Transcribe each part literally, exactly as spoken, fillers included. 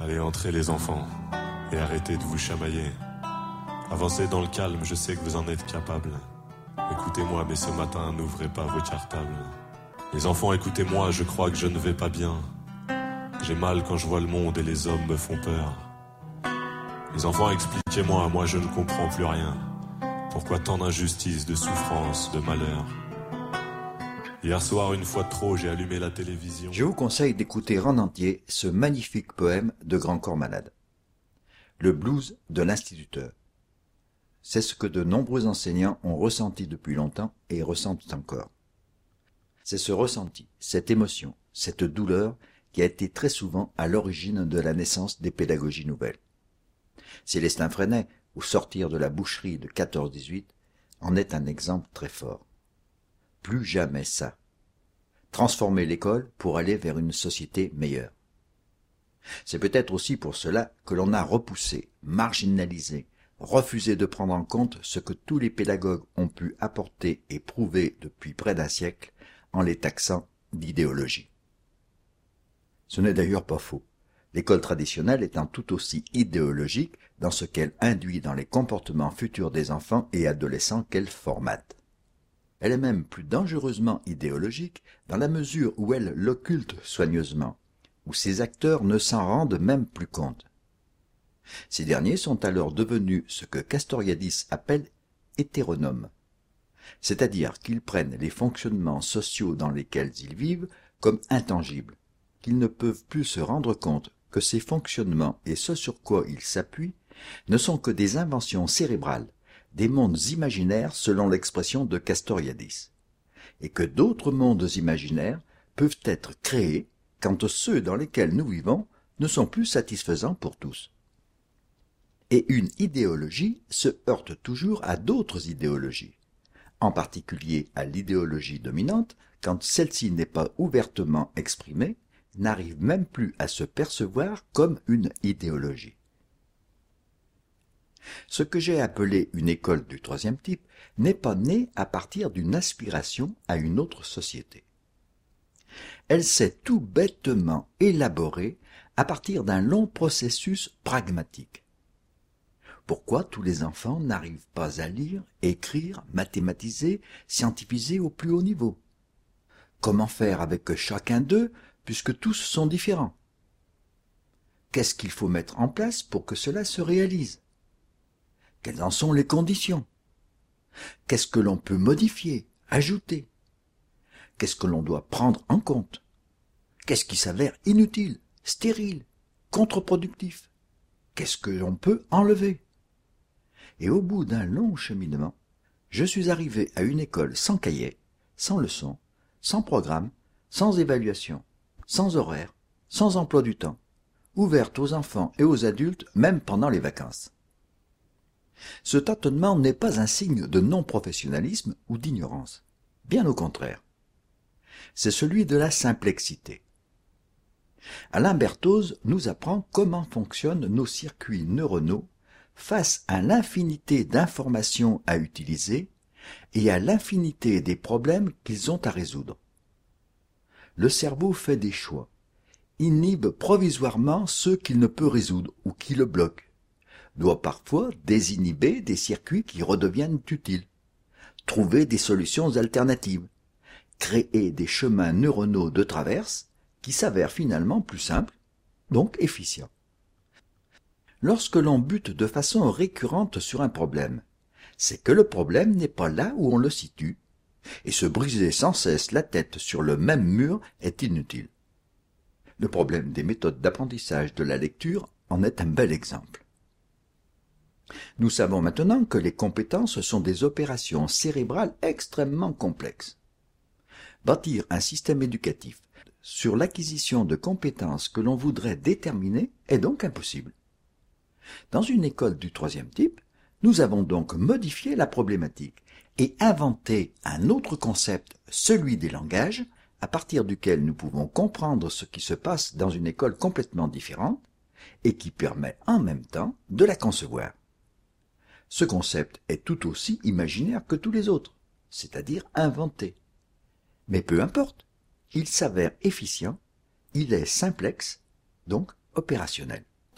Allez, entrez les enfants, et arrêtez de vous chamailler. Avancez dans le calme, je sais que vous en êtes capables. Écoutez-moi, mais ce matin, n'ouvrez pas vos cartables. Les enfants, écoutez-moi, je crois que je ne vais pas bien. J'ai mal quand je vois le monde et les hommes me font peur. Les enfants, expliquez-moi, moi je ne comprends plus rien. Pourquoi tant d'injustice, de souffrance, de malheur? Hier soir, une fois de trop, j'ai allumé la télévision. Je vous conseille d'écouter en entier ce magnifique poème de Grand Corps Malade. Le blues de l'instituteur. C'est ce que de nombreux enseignants ont ressenti depuis longtemps et ressentent encore. C'est ce ressenti, cette émotion, cette douleur qui a été très souvent à l'origine de la naissance des pédagogies nouvelles. Célestin Freinet, au sortir de la boucherie de quatorze dix-huit, en est un exemple très fort. Plus jamais ça. Transformer l'école pour aller vers une société meilleure. C'est peut-être aussi pour cela que l'on a repoussé, marginalisé, refusé de prendre en compte ce que tous les pédagogues ont pu apporter et prouver depuis près d'un siècle en les taxant d'idéologie. Ce n'est d'ailleurs pas faux, l'école traditionnelle étant tout aussi idéologique dans ce qu'elle induit dans les comportements futurs des enfants et adolescents qu'elle formate. Elle est même plus dangereusement idéologique dans la mesure où elle l'occulte soigneusement, où ses acteurs ne s'en rendent même plus compte. Ces derniers sont alors devenus ce que Castoriadis appelle hétéronomes, c'est-à-dire qu'ils prennent les fonctionnements sociaux dans lesquels ils vivent comme intangibles, qu'ils ne peuvent plus se rendre compte que ces fonctionnements et ce sur quoi ils s'appuient ne sont que des inventions cérébrales, des mondes imaginaires selon l'expression de Castoriadis, et que d'autres mondes imaginaires peuvent être créés quand ceux dans lesquels nous vivons ne sont plus satisfaisants pour tous. Et une idéologie se heurte toujours à d'autres idéologies, en particulier à l'idéologie dominante quand celle-ci n'est pas ouvertement exprimée, n'arrive même plus à se percevoir comme une idéologie. Ce que j'ai appelé une école du troisième type n'est pas né à partir d'une aspiration à une autre société. Elle s'est tout bêtement élaborée à partir d'un long processus pragmatique. Pourquoi tous les enfants n'arrivent pas à lire, écrire, mathématiser, scientifiser au plus haut niveau? Comment faire avec chacun d'eux puisque tous sont différents? Qu'est-ce qu'il faut mettre en place pour que cela se réalise? Quelles en sont les conditions? Qu'est-ce que l'on peut modifier, ajouter? Qu'est-ce que l'on doit prendre en compte? Qu'est-ce qui s'avère inutile, stérile, contre-productif? Qu'est-ce que l'on peut enlever? Et au bout d'un long cheminement, je suis arrivé à une école sans cahier, sans leçons, sans programme, sans évaluation, sans horaire, sans emploi du temps, ouverte aux enfants et aux adultes même pendant les vacances. Ce tâtonnement n'est pas un signe de non-professionnalisme ou d'ignorance, bien au contraire. C'est celui de la simplexité. Alain Berthoz nous apprend comment fonctionnent nos circuits neuronaux face à l'infinité d'informations à utiliser et à l'infinité des problèmes qu'ils ont à résoudre. Le cerveau fait des choix, inhibe provisoirement ceux qu'il ne peut résoudre ou qui le bloquent, doit parfois désinhiber des circuits qui redeviennent utiles, trouver des solutions alternatives, créer des chemins neuronaux de traverse qui s'avèrent finalement plus simples, donc efficients. Lorsque l'on bute de façon récurrente sur un problème, c'est que le problème n'est pas là où on le situe, et se briser sans cesse la tête sur le même mur est inutile. Le problème des méthodes d'apprentissage de la lecture en est un bel exemple. Nous savons maintenant que les compétences sont des opérations cérébrales extrêmement complexes. Bâtir un système éducatif sur l'acquisition de compétences que l'on voudrait déterminer est donc impossible. Dans une école du troisième type, nous avons donc modifié la problématique et inventé un autre concept, celui des langages, à partir duquel nous pouvons comprendre ce qui se passe dans une école complètement différente et qui permet en même temps de la concevoir. Ce concept est tout aussi imaginaire que tous les autres, c'est-à-dire inventé. Mais peu importe, il s'avère efficient, il est simplexe, donc opérationnel.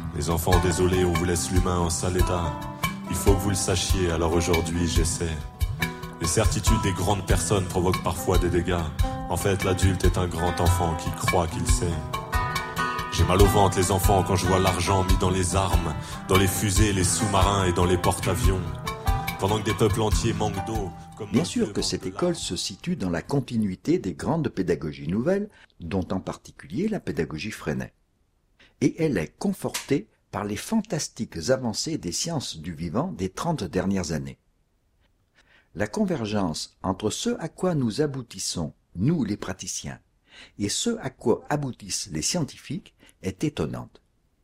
Les enfants, désolé, on vous laisse l'humain en sale état. Il faut que vous le sachiez, alors aujourd'hui j'essaie. Les certitudes des grandes personnes provoquent parfois des dégâts. En fait, l'adulte est un grand enfant qui croit qu'il sait. J'ai mal au ventre, les enfants, quand je vois l'argent mis dans les armes, dans les fusées, les sous-marins et dans les porte-avions. Pendant que des peuples entiers manquent d'eau. Bien sûr que cette école se situe dans la continuité des grandes pédagogies nouvelles, dont en particulier la pédagogie Freinet. Et elle est confortée par les fantastiques avancées des sciences du vivant des trente dernières années. La convergence entre ce à quoi nous aboutissons, nous les praticiens, et ce à quoi aboutissent les scientifiques est étonnante.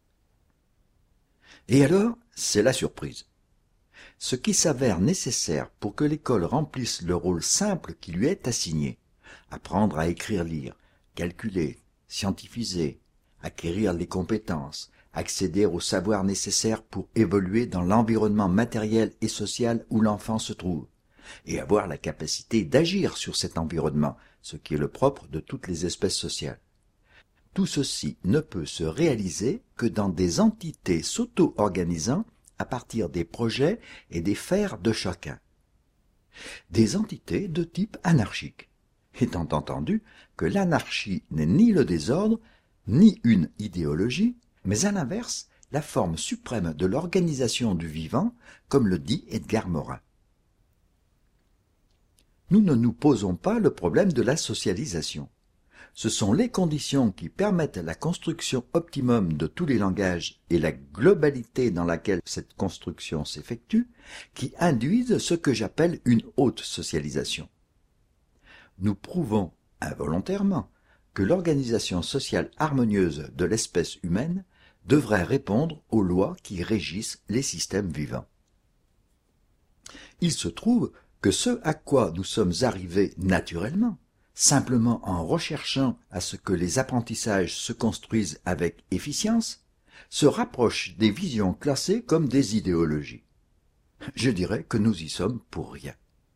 Et alors, c'est la surprise. Ce qui s'avère nécessaire pour que l'école remplisse le rôle simple qui lui est assigné, apprendre à écrire-lire, calculer, scientifiser, acquérir les compétences, accéder aux savoirs nécessaires pour évoluer dans l'environnement matériel et social où l'enfant se trouve, et avoir la capacité d'agir sur cet environnement, ce qui est le propre de toutes les espèces sociales. Tout ceci ne peut se réaliser que dans des entités s'auto-organisant à partir des projets et des fers de chacun. Des entités de type anarchique, étant entendu que l'anarchie n'est ni le désordre, ni une idéologie, mais à l'inverse, la forme suprême de l'organisation du vivant, comme le dit Edgar Morin. Nous ne nous posons pas le problème de la socialisation. Ce sont les conditions qui permettent la construction optimum de tous les langages et la globalité dans laquelle cette construction s'effectue qui induisent ce que j'appelle une haute socialisation. Nous prouvons involontairement que l'organisation sociale harmonieuse de l'espèce humaine devrait répondre aux lois qui régissent les systèmes vivants. Il se trouve que ce à quoi nous sommes arrivés naturellement, simplement en recherchant à ce que les apprentissages se construisent avec efficience, se rapproche des visions classées comme des idéologies. Je dirais que nous y sommes pour rien.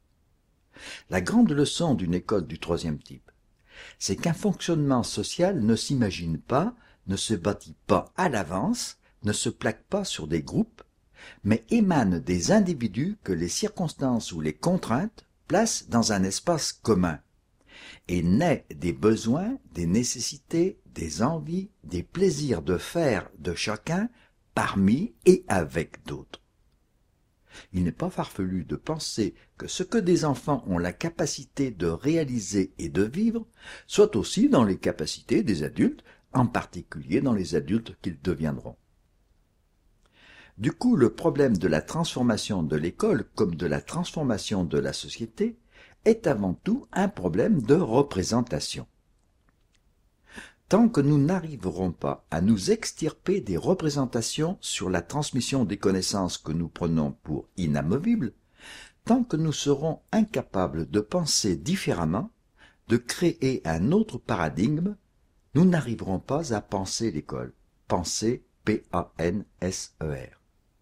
La grande leçon d'une école du troisième type, c'est qu'un fonctionnement social ne s'imagine pas, ne se bâtit pas à l'avance, ne se plaque pas sur des groupes, mais émane des individus que les circonstances ou les contraintes placent dans un espace commun, et naît des besoins, des nécessités, des envies, des plaisirs de faire de chacun parmi et avec d'autres. Il n'est pas farfelu de penser que ce que des enfants ont la capacité de réaliser et de vivre soit aussi dans les capacités des adultes, en particulier dans les adultes qu'ils deviendront. Du coup, le problème de la transformation de l'école comme de la transformation de la société est avant tout un problème de représentation. Tant que nous n'arriverons pas à nous extirper des représentations sur la transmission des connaissances que nous prenons pour inamovibles, tant que nous serons incapables de penser différemment, de créer un autre paradigme, nous n'arriverons pas à penser l'école. Penser, P A N S E R.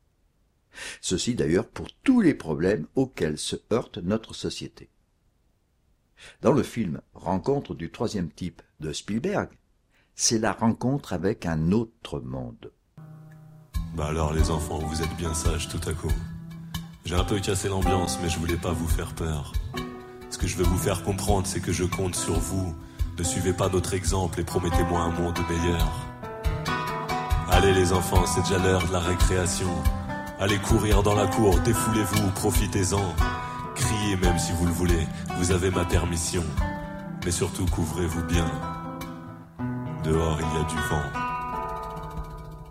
Ceci d'ailleurs pour tous les problèmes auxquels se heurte notre société. Dans le film « Rencontre du troisième type » de Spielberg, c'est la rencontre avec un autre monde. Bah alors les enfants, vous êtes bien sages tout à coup. J'ai un peu cassé l'ambiance, mais je voulais pas vous faire peur. Ce que je veux vous faire comprendre, c'est que je compte sur vous. Ne suivez pas notre exemple et promettez-moi un monde meilleur. Allez les enfants, c'est déjà l'heure de la récréation. Allez courir dans la cour, défoulez-vous, profitez-en. Criez même si vous le voulez, vous avez ma permission. Mais surtout couvrez-vous bien. Dehors il y a du vent.